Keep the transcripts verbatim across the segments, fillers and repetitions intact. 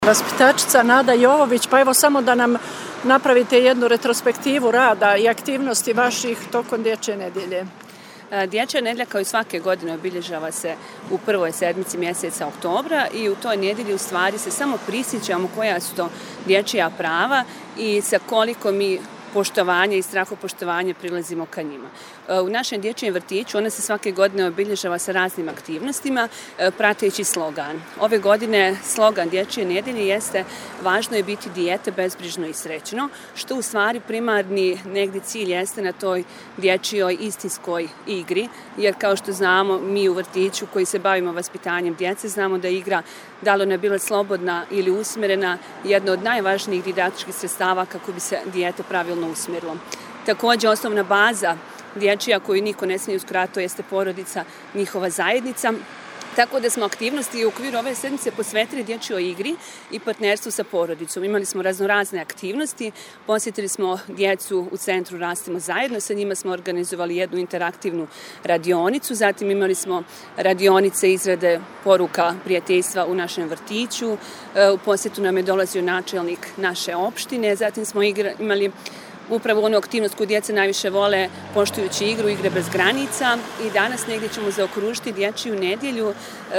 Vaspitačica Nada Jovović, pa evo samo da nam napravite jednu retrospektivu rada i aktivnosti vaših tokom Dječje nedjelje. Dječja nedjelja kao i svake godine obilježava se u prvoj sedmici mjeseca oktobra i u toj nedjelji u stvari se samo prisjećamo koja su to dječja prava i sa koliko mi poštovanja i strahopoštovanja prilazimo ka njima. U našem dječjem vrtiću ona se svake godine obilježava sa raznim aktivnostima, prateći slogan. Ove godine slogan Dječje nedjelje jeste važno je biti dijete bezbrižno i srećno, što u stvari primarni negdje cilj jeste na toj dječjoj istinskoj igri, jer kao što znamo mi u vrtiću koji se bavimo vaspitanjem djece znamo da igra, da li ona bila slobodna ili usmjerena, jedna od najvažnijih didaktičkih sredstava kako bi se dijete pravilno usmjerilo. Također osnovna baza dječja koju niko ne smije uskratiti, to jeste porodica, njihova zajednica. Tako da smo aktivnosti u okviru ove sedmice posvetili dječjoj igri i partnerstvu sa porodicom. Imali smo raznorazne aktivnosti, posjetili smo djecu u centru Rastimo zajedno, sa njima smo organizovali jednu interaktivnu radionicu, zatim imali smo radionice izrade poruka prijateljstva u našem vrtiću, u posjetu nam je dolazio načelnik naše opštine, zatim smo igra, imali upravo onu aktivnost koju djeca najviše vole, poštujući igru, igre bez granica, i danas negdje ćemo zaokružiti Dječju nedjelju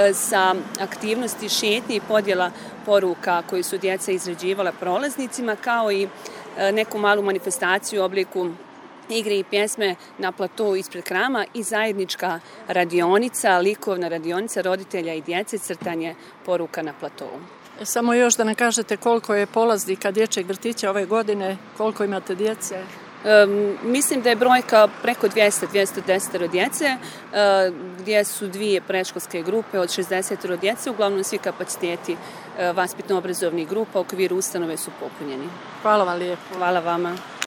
sa aktivnosti šetnje i podjela poruka koju su djeca izrađivala prolaznicima, kao i neku malu manifestaciju u obliku igre i pjesme na platou ispred hrama i zajednička radionica, likovna radionica roditelja i djece, crtanje poruka na platou. Samo još da nam kažete koliko je polaznika dječjeg vrtića ove godine, koliko imate djece? Um, mislim da je brojka preko dvjesto do dvjesto deset djece, uh, gdje su dvije predškolske grupe od šezdeset djece, uglavnom svi kapaciteti uh, vaspitno-obrazovnih grupa u okviru ustanove su popunjeni. Hvala vam lijepo. Hvala vama.